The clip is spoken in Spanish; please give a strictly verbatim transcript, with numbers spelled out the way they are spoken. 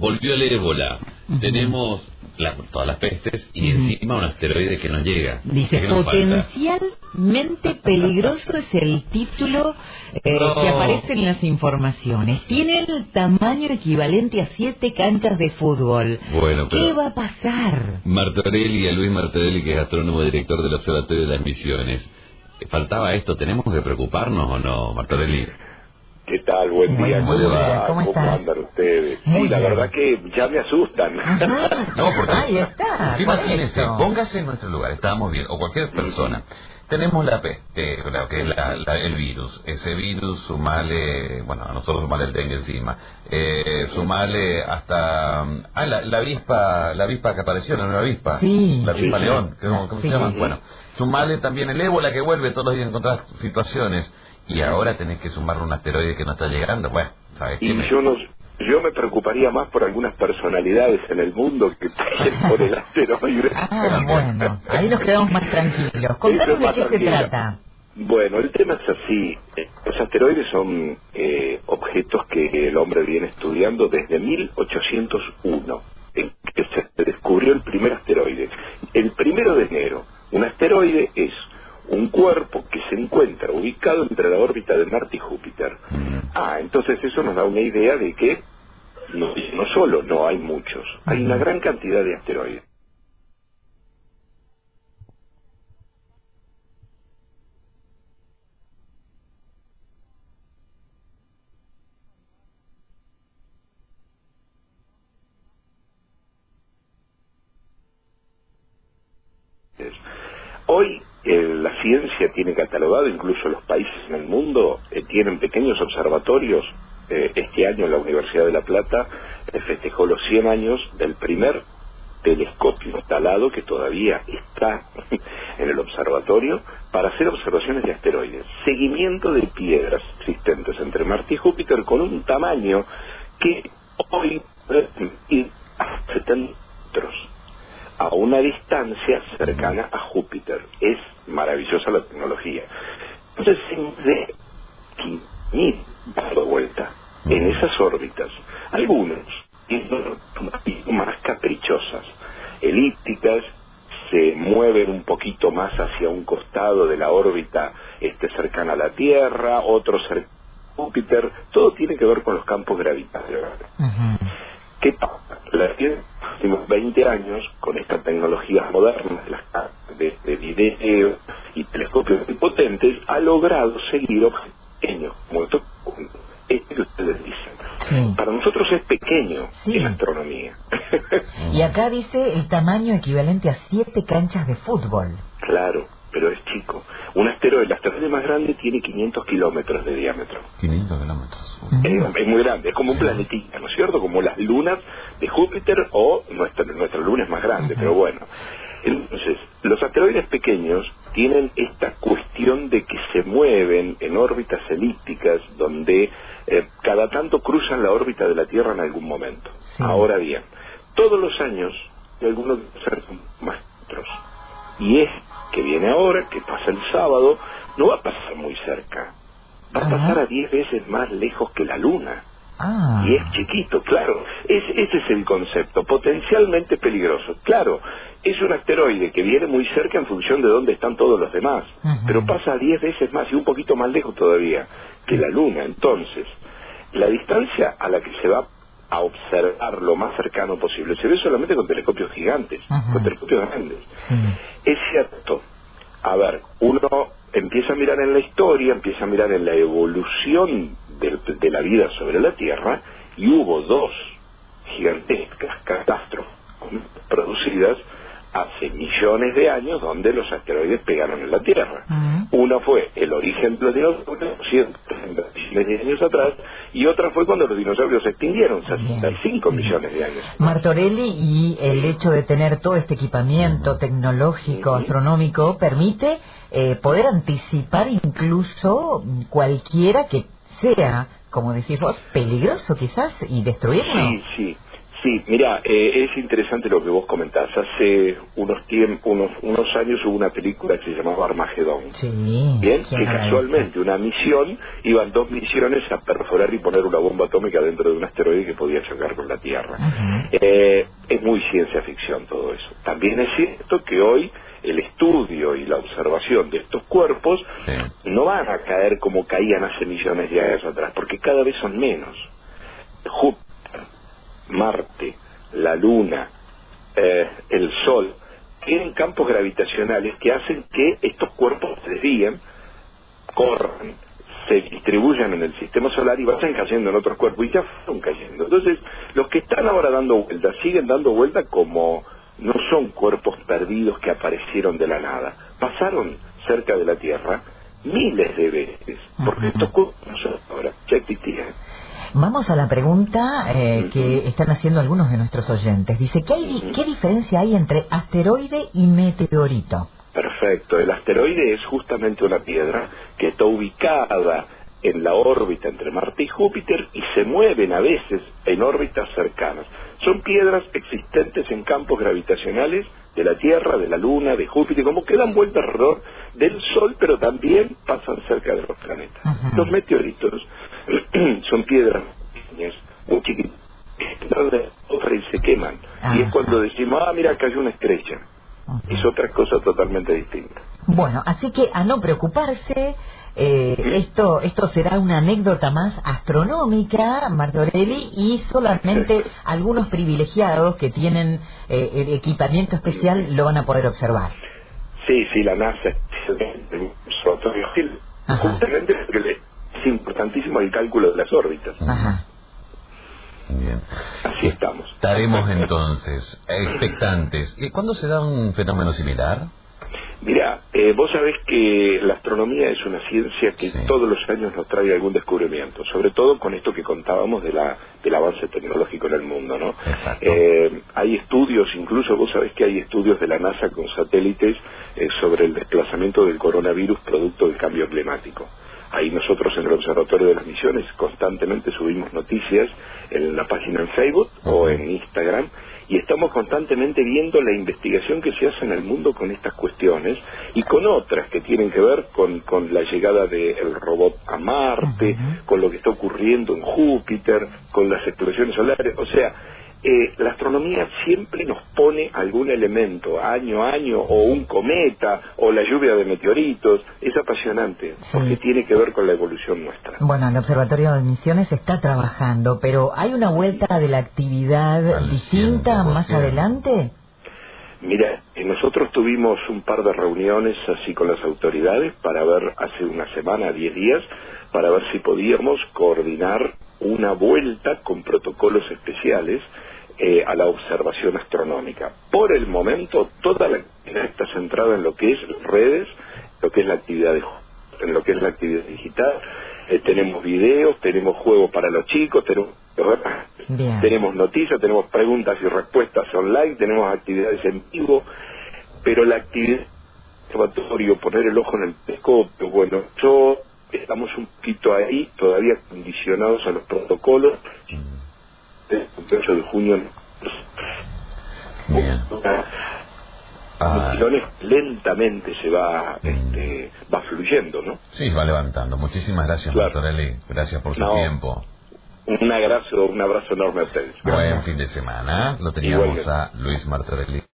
volvió el ébola, Uh-huh. tenemos la, todas las pestes y Uh-huh. encima un asteroide que nos llega. Dice, ¿Qué nos falta? potencialmente peligroso es el título eh, No. que aparece en las informaciones. Tiene el tamaño equivalente a siete canchas de fútbol. Bueno, pero ¿Qué va a pasar? Martorelli, a Luis Martorelli, que es astrónomo director del Observatorio de las Misiones. ¿Faltaba esto? ¿Tenemos que preocuparnos o no, Martorelli? ¿Qué tal? Buen día. Buen ¿Cómo, día. va? ¿Cómo ¿Cómo estás? andan ustedes? Muy Sí, la bien. verdad que ya me asustan. Ajá. No, porque Ahí está. usted por imagínese, eso. póngase en nuestro lugar, estábamos bien, o cualquier persona. Tenemos la peste, lo que es la, la, el virus. Ese virus, sumale, bueno, a nosotros sumale el dengue encima, eh, sumale hasta, ah, la, la avispa, la avispa que apareció, la nueva avispa, Sí. la avispa Sí. león, ¿cómo, cómo Sí. se llama? Bueno, sumale también el ébola que vuelve todos los días a encontrar situaciones, y ahora tenés que sumar un asteroide que no está llegando. Bueno, ¿sabes qué? Y Me... yo no, yo me preocuparía más por algunas personalidades en el mundo que por el asteroide. Ah, bueno, ahí nos quedamos más tranquilos. Eso Contanos es de más qué se tranquilo. trata. Bueno, el tema es así. Los asteroides son eh, objetos que el hombre viene estudiando desde mil ochocientos uno, en que se descubrió el primer asteroide. El primero de enero, un asteroide es un cuerpo que se encuentra ubicado entre la órbita de Marte y Júpiter. Ah, entonces eso nos da una idea de que no, no solo no hay muchos, hay una gran cantidad de asteroides. Hoy eh, la ciencia tiene catalogado, incluso los países en el mundo eh, tienen pequeños observatorios. Eh, este año la Universidad de La Plata eh, festejó los cien años del primer telescopio instalado que todavía está en el observatorio para hacer observaciones de asteroides, seguimiento de piedras existentes entre Marte y Júpiter con un tamaño que hoy puede ir a setenta metros, a una distancia cercana a Júpiter. Es maravillosa la tecnología. Entonces, de quince mil dando vuelta en esas órbitas, algunos un poquito más caprichosas, elípticas, se mueven un poquito más hacia un costado de la órbita este, cercana a la Tierra, otros cerca a Júpiter. Todo tiene que ver con los campos gravitacionales. Uh-huh. ¿Qué pasa? La Tierra, en los últimos veinte años, con estas tecnologías modernas de, las, de, de video y telescopios muy potentes, ha logrado seguir objetos pequeños, como estos, este que ustedes dicen. Sí. Para nosotros es pequeño Sí. en astronomía. Y acá dice el tamaño equivalente a siete canchas de fútbol. Claro, pero es chico. Un asteroide, el asteroide más grande tiene quinientos kilómetros de diámetro. quinientos kilómetros. Es, es muy grande, es como un planetita, ¿no es cierto? Como las lunas de Júpiter o nuestra, nuestra luna es más grande, Uh-huh. pero bueno. Entonces, los asteroides pequeños tienen esta cuestión de que se mueven en órbitas elípticas donde eh, cada tanto cruzan la órbita de la Tierra en algún momento. Sí. Ahora bien, todos los años hay algunos más otros. Y es que viene ahora, que pasa el sábado, no va a pasar muy cerca. Va a Ajá. pasar a diez veces más lejos que la Luna. Ah. Y es chiquito, claro. Es, ese es el concepto, potencialmente peligroso. Claro, es un asteroide que viene muy cerca en función de dónde están todos los demás. Uh-huh. Pero pasa a diez veces más y un poquito más lejos todavía que la Luna. Entonces, la distancia a la que se va a observar lo más cercano posible se ve solamente con telescopios gigantes, Uh-huh. con telescopios grandes. Sí. Es cierto. A ver, uno empieza a mirar en la historia, empieza a mirar en la evolución de, de la vida sobre la Tierra, y hubo dos gigantescas catástrofes producidas hace millones de años donde los asteroides pegaron en la Tierra. Uh-huh. Una fue el origen de los dinosaurios, cientos de años atrás, y otra fue cuando los dinosaurios se extinguieron, sesenta y cinco millones de años. Martorelli, y el hecho de tener todo este equipamiento tecnológico, Uh-huh. astronómico, permite eh, poder anticipar incluso cualquiera que sea, como decís vos, peligroso quizás y destruirlo. Sí, sí, Sí, mira, eh, es interesante lo que vos comentás. Hace unos, tiemp unos, unos años hubo una película que se llamaba Armagedón. Sí. Bien, que casualmente una misión, iban dos misiones a perforar y poner una bomba atómica dentro de un asteroide que podía chocar con la Tierra. Uh-huh. eh, es muy ciencia ficción todo eso. También es cierto que hoy el estudio y la observación de estos cuerpos sí. no van a caer como caían hace millones de años atrás, porque cada vez son menos. Júpiter, Marte, la Luna, eh, el Sol, tienen campos gravitacionales que hacen que estos cuerpos se desvíen, corran, se distribuyan en el sistema solar y vayan cayendo en otros cuerpos, y ya fueron cayendo. Entonces, los que están ahora dando vueltas, siguen dando vueltas como no son cuerpos perdidos que aparecieron de la nada. Pasaron cerca de la Tierra miles de veces, porque uh-huh. estos cuerpos no son ahora, ya existían. Vamos a la pregunta eh, que están haciendo algunos de nuestros oyentes. Dice, ¿qué, hay, ¿qué diferencia hay entre asteroide y meteorito? Perfecto. El asteroide es justamente una piedra que está ubicada en la órbita entre Marte y Júpiter y se mueven a veces en órbitas cercanas. Son piedras existentes en campos gravitacionales de la Tierra, de la Luna, de Júpiter, como que dan vuelta alrededor del Sol, pero también pasan cerca de los planetas. Uh-huh. Los meteoritos son piedras pequeñas, muy chiquitas, y se queman. Uh-huh. Y es cuando decimos, ah, mira, cayó una estrella. Uh-huh. Es otra cosa totalmente distinta. Bueno, así que a no preocuparse, eh, esto esto será una anécdota más astronómica, Martorelli, y solamente sí. algunos privilegiados que tienen eh, el equipamiento especial lo van a poder observar. Sí, sí, la NASA, el observatorio Hill, justamente porque es importantísimo el cálculo de las órbitas. Ajá. Bien. Así estamos. Estaremos entonces expectantes. ¿Y cuándo se da un fenómeno similar? Mira, eh, vos sabés que la astronomía es una ciencia que sí. todos los años nos trae algún descubrimiento, sobre todo con esto que contábamos de la, del avance tecnológico en el mundo, ¿no? Eh, hay estudios, incluso vos sabés que hay estudios de la NASA con satélites eh, sobre el desplazamiento del coronavirus producto del cambio climático. Ahí nosotros en el Observatorio de las Misiones constantemente subimos noticias en la página en Facebook uh-huh. o en Instagram, y estamos constantemente viendo la investigación que se hace en el mundo con estas cuestiones y con otras que tienen que ver con, con la llegada del robot a Marte, uh-huh. con lo que está ocurriendo en Júpiter, con las explosiones solares. O sea, eh, la astronomía siempre nos pone algún elemento año a año, o un cometa, o la lluvia de meteoritos. Es apasionante, sí. porque tiene que ver con la evolución nuestra. Bueno, el Observatorio de Misiones está trabajando, pero ¿hay una vuelta de la actividad Al distinta más adelante? Mira, nosotros tuvimos un par de reuniones así con las autoridades para ver, hace una semana, diez días, para ver si podíamos coordinar una vuelta con protocolos especiales Eh, a la observación astronómica. Por el momento, toda la actividad está centrada en lo que es redes, lo que es la actividad de, en lo que es la actividad digital. Eh, tenemos videos, tenemos juegos para los chicos, tenemos, tenemos noticias, tenemos preguntas y respuestas online, tenemos actividades en vivo, pero la actividad observatorio, poner el ojo en el telescopio, bueno, yo estamos un poquito ahí, todavía condicionados a los protocolos. El ocho de junio Bien. Ah. lentamente se va este, va fluyendo, ¿no? Sí, va levantando. Muchísimas gracias, claro. Martorelli. Gracias por su no, tiempo. Un abrazo, un abrazo enorme a ustedes. Buen fin de semana. Lo teníamos a Luis Martorelli.